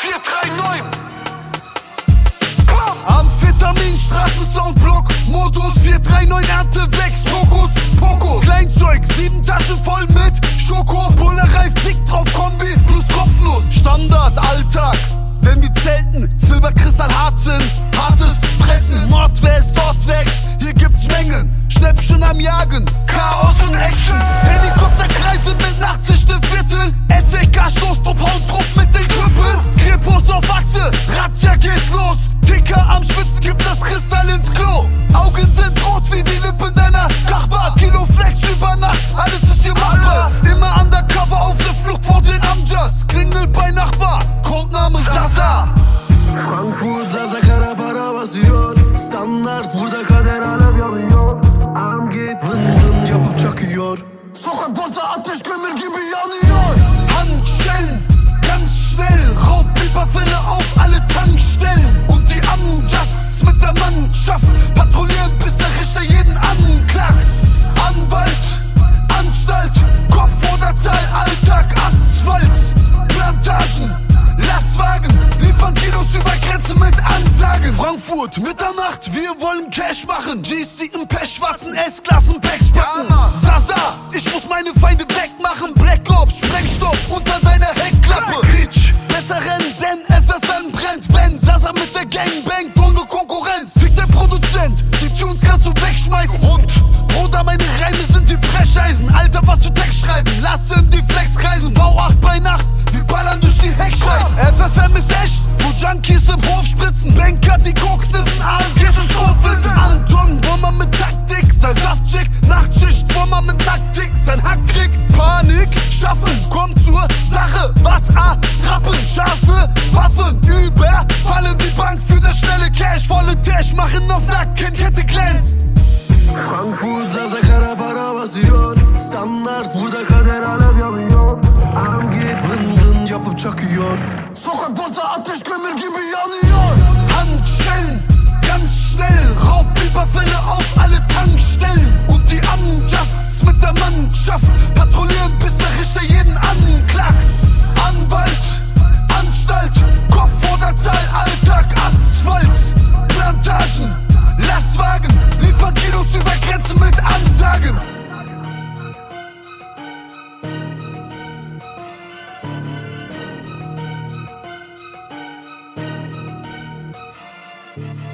439. Amphetamin, Straßensoundblock, Modus 439, Ernte wächst, Fokus, Pokus, Kleinzeug, 7 Taschen voll mit Schoko, Bullerei, Fick drauf, Kombi, plus Kopfnuss, Standard, Alltag, wenn wir zelten, Silberkristall hart sind, hartes Pressen, Nordwest, dort wächst, hier gibt's Mengen, Schnäppchen am Jagen, Chaos und Action, Helikopterkreise mit Nachtsicht im Viertel, SEK, Stoßtrupp, Hautrupp mit den Knüppeln, Krepos auf Achse, Razzia geht los, Ticker am Schwitzen, gibt das Kristall ins Klo, Augen sind rot wie die Lippen deiner Nachbar, Kilo Flex über Nacht, alles ist hier machbar, immer undercover auf der Flucht vor den Amjas, klingelt bei Nachbar, Codename Sasa. Frankfurt, Sasa, Karapara, Standard, burada kader alev yanıyor. Ağam git vın vın yapıp çakıyor. Sokak boza ateş kömür gibi yanıyor. Handschellen, ganz schnell, Raubüberfälle auf alle Tankstellen. Und die Amjas mit der Mannschaft patrouillieren, bis der Richter jeden anklagt. Anwalt, Anstalt, Kopf vor der Zahl, Alltag, Asphalt, Plantagen, Lastwagen, liefern Kilos über Grenzen mit Ansagen. Frankfurt, Mitternacht, wir wollen Cash machen. GC im Pech, schwarzen S-Klassen, Packs packen. Sasa, ich muss meine Feinde wegmachen. Black Ops, Sprengstoff unter deiner Heckklappe. Bitch, besser rennen, denn FFM brennt. Wenn Sasa mit der Gang bangt, ohne Konkurrenz. Fick der Produzent, die Tunes kannst du wegschmeißen. Bruder, meine Reime sind wie Brecheisen. Alter, was für Text schreiben, lass in die Flex kreisen. Bau 8 bei Nacht, wir ballern durch die Heckscheiben. FFM ist echt, wo Junkies im Hof spritzen. Banker, die Koks sniffen, AMGs und Schrotflinten. Anton, Wurmer mit Taktik, sein Saftschick. Nachtschicht, Wurmer mit Nacktick, sein Hack kriegt Panik. Schaffen, kommt zur Sache, was Attrappen, scharfe Waffen. Überfallen die Bank für das schnelle Cash. Volle Tash, machen auf Nacken, Kette glänzt. Frankfurt, Sasa, Karapara, Standard, burada kader alev yanıyor. Ağam git vın vın yapıp çakıyor. Sokak boza ateş kömür gibi yanıyor. Handschellen, ganz schnell, Raubüberfälle auf alle Tankstellen. Und die Amjas mit der Mannschaft patrouillieren, bis der Richter jeden anklagt. Anwalt, Anstalt, Kopf vor der Zahl, Alltag, Asphalt, Plantagen, Lastwagen, liefern Kilos über Grenzen mit Ansagen. Thank you.